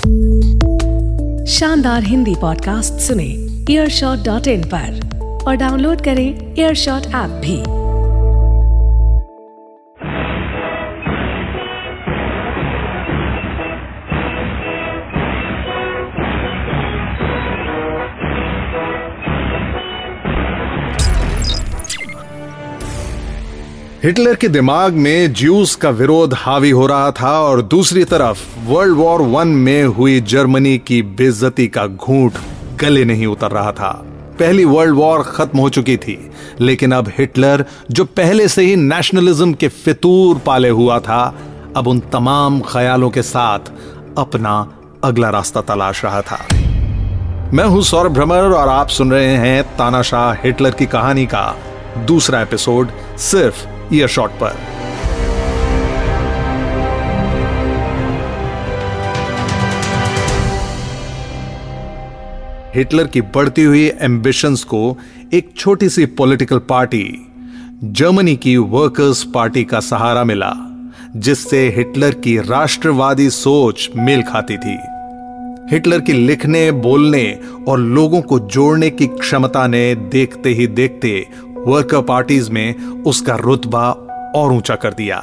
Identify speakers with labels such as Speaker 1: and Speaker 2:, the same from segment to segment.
Speaker 1: शानदार हिंदी पॉडकास्ट सुने earshot.in पर और डाउनलोड करें एयरशॉट ऐप भी।
Speaker 2: हिटलर के दिमाग में ज्यूस का विरोध हावी हो रहा था और दूसरी तरफ वर्ल्ड वॉर 1 में हुई जर्मनी की बेइज्जती का घूंट गले नहीं उतर रहा था। पहली वर्ल्ड वॉर खत्म हो चुकी थी, लेकिन अब हिटलर, जो पहले से ही नेशनलिज्म के फितूर पाले हुआ था, अब उन तमाम ख्यालों के साथ अपना अगला रास्ता तलाश रहा था। मैं हूं सौरभ भ्रमर और आप सुन रहे हैं तानाशाह हिटलर की कहानी का दूसरा एपिसोड सिर्फ ईयरशॉट पर। हिटलर की बढ़ती हुई एम्बिशंस को एक छोटी सी पॉलिटिकल पार्टी, जर्मनी की वर्कर्स पार्टी का सहारा मिला, जिससे हिटलर की राष्ट्रवादी सोच मेल खाती थी। हिटलर की लिखने, बोलने और लोगों को जोड़ने की क्षमता ने देखते ही देखते वर्कर पार्टीज में उसका रुतबा और ऊंचा कर दिया।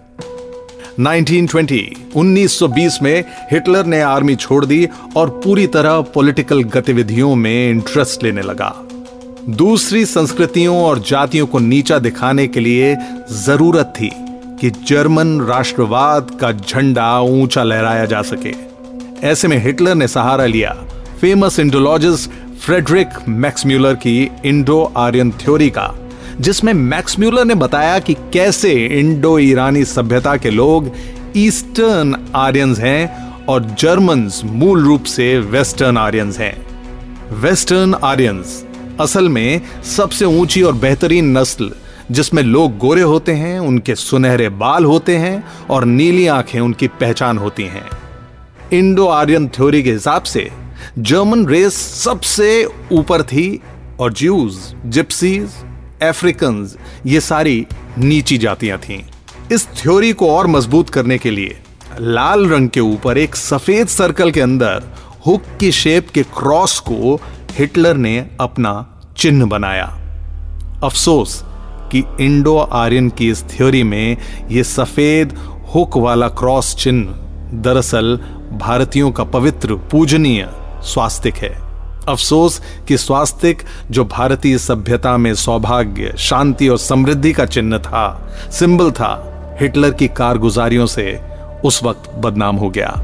Speaker 2: 1920 में हिटलर ने आर्मी छोड़ दी और पूरी तरह पॉलिटिकल गतिविधियों में इंटरेस्ट लेने लगा। दूसरी संस्कृतियों और जातियों को नीचा दिखाने के लिए जरूरत थी कि जर्मन राष्ट्रवाद का झंडा ऊंचा लहराया जा सके। ऐसे में हिटलर ने सहारा लिया फेमस इंडोलॉजिस्ट फ्रेडरिक मैक्सम्यूलर की इंडो आर्यन थ्योरी का, जिसमें मैक्सम्यूलर ने बताया कि कैसे इंडो ईरानी सभ्यता के लोग ईस्टर्न आर्यंस हैं और जर्मन्स मूल रूप से वेस्टर्न आर्यंस हैं। वेस्टर्न आर्यंस असल में सबसे ऊंची और बेहतरीन नस्ल, जिसमें लोग गोरे होते हैं, उनके सुनहरे बाल होते हैं और नीली आंखें उनकी पहचान होती हैं। इंडो आर्यन थ्योरी के हिसाब से जर्मन रेस सबसे ऊपर थी और ज्यूज, जिप्सीज, अफ्रीकन्स ये सारी नीची जातियां थीं। इस थ्योरी को और मजबूत करने के लिए लाल रंग के ऊपर एक सफेद सर्कल के अंदर हुक की शेप के क्रॉस को हिटलर ने अपना चिन्ह बनाया। अफसोस कि इंडो आर्यन की इस थ्योरी में यह सफेद हुक वाला क्रॉस चिन्ह दरअसल भारतीयों का पवित्र पूजनीय स्वास्तिक है। अफसोस कि स्वास्तिक, जो भारतीय सभ्यता में सौभाग्य, शांति और समृद्धि का चिन्ह था, सिंबल था, हिटलर की कारगुजारियों से उस वक्त बदनाम हो गया।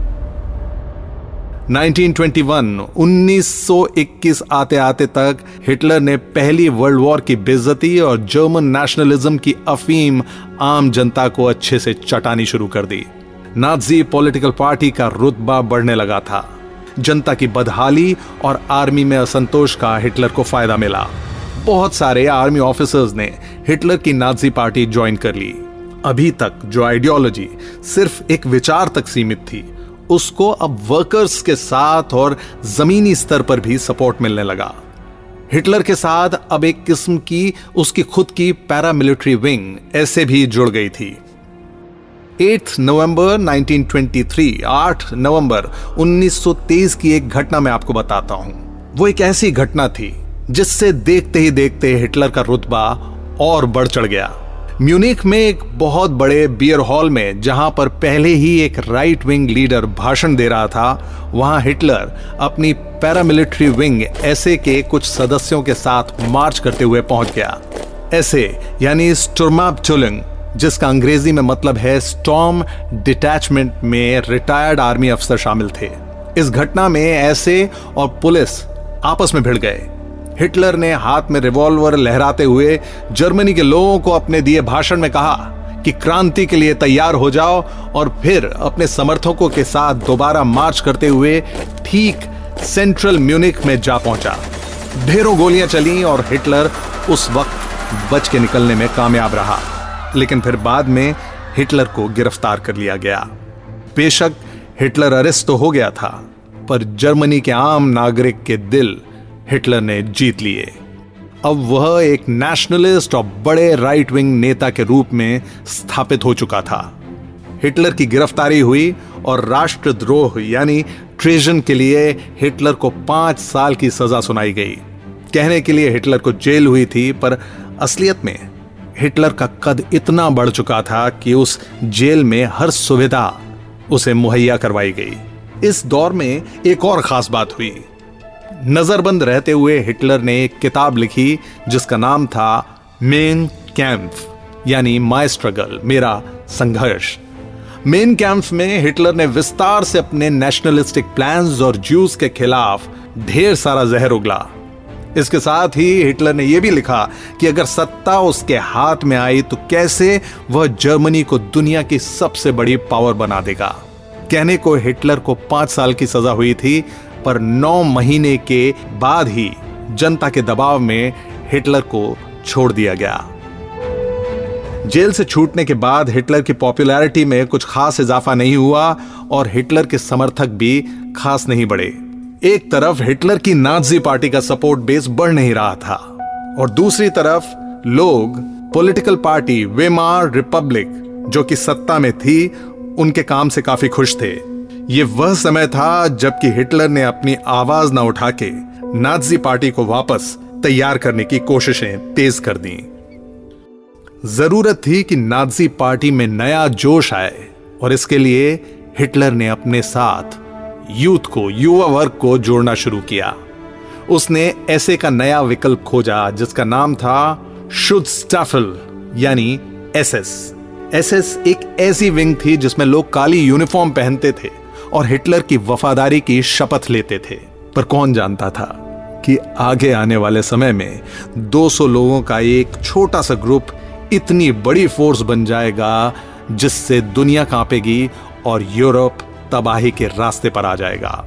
Speaker 2: 1921 आते आते तक हिटलर ने पहली वर्ल्ड वॉर की बेइज्जती और जर्मन नेशनलिज्म की अफीम आम जनता को अच्छे से चटानी शुरू कर दी। नाजी पॉलिटिकल पार्टी का रुतबा बढ़ने लगा था। जनता की बदहाली और आर्मी में असंतोष का हिटलर को फायदा मिला। बहुत सारे आर्मी ऑफिसर्स ने हिटलर की नाजी पार्टी ज्वाइन कर ली। अभी तक जो आइडियोलॉजी सिर्फ एक विचार तक सीमित थी, उसको अब वर्कर्स के साथ और जमीनी स्तर पर भी सपोर्ट मिलने लगा। हिटलर के साथ अब एक किस्म की उसकी खुद की पैरामिलिट्री विंग ऐसे भी जुड़ गई थी। 8 नवंबर 1923 की एक घटना मैं आपको बताता हूं। वो एक ऐसी घटना थी जिससे देखते ही देखते हिटलर का रुतबा और बढ़ चढ़ गया। म्यूनिख में एक बहुत बड़े बियर हॉल में, जहां पर पहले ही एक राइट विंग लीडर भाषण दे रहा था, वहां हिटलर अपनी पैरामिलिट्री विंग ऐसे के कुछ सदस्यों के साथ मार्च करते हुए पहुंच गया। ऐसे यानी स्टुर्मअबटेilung, जिसका अंग्रेजी में मतलब है स्टॉर्म डिटैचमेंट, में रिटायर्ड आर्मी अफसर शामिल थे। इस घटना में ऐसे और पुलिस आपस में भिड़ गए। हिटलर ने हाथ में रिवॉल्वर लहराते हुए जर्मनी के लोगों को अपने दिए भाषण में कहा कि क्रांति के लिए तैयार हो जाओ, और फिर अपने समर्थकों के साथ दोबारा मार्च करते हुए ठीक सेंट्रल म्यूनिख में जा पहुंचा। ढेरों गोलियां चली और हिटलर उस वक्त बच के निकलने में कामयाब रहा, लेकिन फिर बाद में हिटलर को गिरफ्तार कर लिया गया। बेशक हिटलर अरेस्ट तो हो गया था, पर जर्मनी के आम नागरिक के दिल हिटलर ने जीत लिए। अब वह एक नेशनलिस्ट और बड़े राइट विंग नेता के रूप में स्थापित हो चुका था। हिटलर की गिरफ्तारी हुई और राष्ट्रद्रोह यानी ट्रेजन के लिए हिटलर को 5 साल की सजा सुनाई गई। कहने के लिए हिटलर को जेल हुई थी, पर असलियत में हिटलर का कद इतना बढ़ चुका था कि उस जेल में हर सुविधा उसे मुहैया करवाई गई। इस दौर में एक और खास बात हुई। नजरबंद रहते हुए हिटलर ने एक किताब लिखी जिसका नाम था मेन कैम्प यानी माय स्ट्रगल, मेरा संघर्ष। मेन कैम्प में हिटलर ने विस्तार से अपने नेशनलिस्टिक प्लान्स और ज्यूज के खिलाफ ढेर सारा जहर उगला। इसके साथ ही हिटलर ने यह भी लिखा कि अगर सत्ता उसके हाथ में आई तो कैसे वह जर्मनी को दुनिया की सबसे बड़ी पावर बना देगा। कहने को हिटलर को 5 साल की सजा हुई थी, पर 9 महीने के बाद ही जनता के दबाव में हिटलर को छोड़ दिया गया। जेल से छूटने के बाद हिटलर की पॉपुलैरिटी में कुछ खास इजाफा नहीं हुआ और हिटलर के समर्थक भी खास नहीं बढ़े। एक तरफ हिटलर की नाज़ी पार्टी का सपोर्ट बेस बढ़ नहीं रहा था और दूसरी तरफ लोग पॉलिटिकल पार्टी वेमार रिपब्लिक जो कि सत्ता में थी उनके काम से काफी खुश थे। यह वह समय था जबकि हिटलर ने अपनी आवाज न उठा के नाज़ी पार्टी को वापस तैयार करने की कोशिशें तेज कर दी। जरूरत थी कि नाज़ी पार्टी में नया जोश आए और इसके लिए हिटलर ने अपने साथ यूथ को, युवा वर्ग को जोड़ना शुरू किया। उसने ऐसे का नया विकल्प खोजा जिसका नाम था शुद्धस्टाफल यानी एसएस। एसएस एक ऐसी विंग थी जिसमें लोग काली यूनिफॉर्म पहनते थे और हिटलर की वफादारी की शपथ लेते थे। पर कौन जानता था कि आगे आने वाले समय में 200 लोगों का एक छोटा सा ग्रुप इतनी बड़ी फोर्स बन जाएगा जिससे दुनिया कांपेगी और यूरोप तबाही के रास्ते पर आ जाएगा।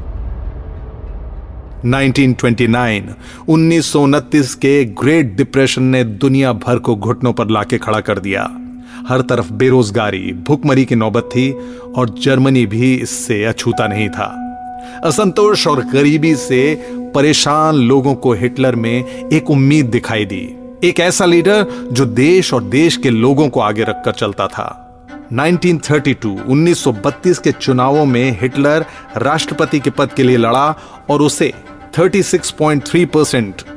Speaker 2: 1929 के ग्रेट डिप्रेशन ने दुनिया भर को घुटनों पर लाके खड़ा कर दिया। हर तरफ बेरोजगारी, भुखमरी की नौबत थी और जर्मनी भी इससे अछूता नहीं था। असंतोष और गरीबी से परेशान लोगों को हिटलर में एक उम्मीद दिखाई दी, एक ऐसा लीडर जो देश और देश के लोगों को आगे रखकर चलता था। 1932 के चुनावों में हिटलर राष्ट्रपति के पद के लिए लड़ा और उसे 36.3%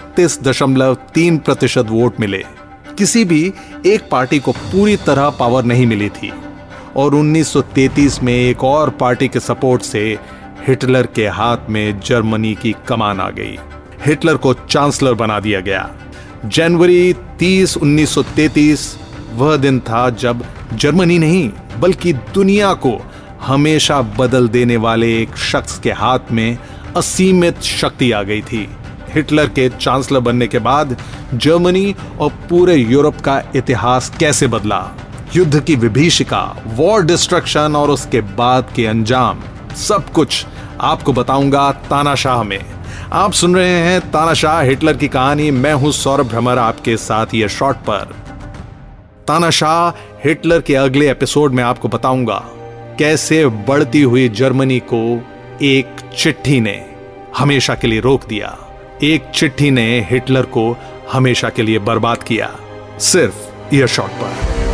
Speaker 2: 36.3% वोट मिले। किसी भी एक पार्टी को पूरी तरह पावर नहीं मिली थी और 1933 में एक और पार्टी के सपोर्ट से हिटलर के हाथ में जर्मनी की कमान आ गई। हिटलर को चांसलर बना दिया गया। जनवरी 30, 1933 वह दिन था जब जर्मनी नहीं बल्कि दुनिया को हमेशा बदल देने वाले एक शख्स के हाथ में असीमित शक्ति आ गई थी। हिटलर के चांसलर बनने के बाद जर्मनी और पूरे यूरोप का इतिहास कैसे बदला, युद्ध की विभीषिका, वॉर डिस्ट्रक्शन और उसके बाद के अंजाम, सब कुछ आपको बताऊंगा तानाशाह में। आप सुन रहे हैं तानाशाह हिटलर की कहानी। मैं हूं सौरभ भ्रमर आपके साथ ये शॉर्ट पर। तानाशाह हिटलर के अगले एपिसोड में आपको बताऊंगा कैसे बढ़ती हुई जर्मनी को एक चिट्ठी ने हमेशा के लिए रोक दिया। एक चिट्ठी ने हिटलर को हमेशा के लिए बर्बाद किया, सिर्फ ईयरशॉट पर।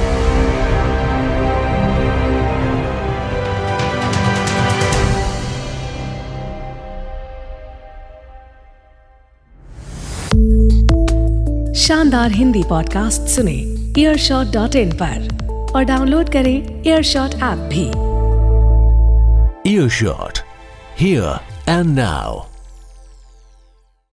Speaker 1: शानदार हिंदी पॉडकास्ट सुने earshot.in पर और डाउनलोड करें earshot ऐप भी।
Speaker 3: Earshot, here and now.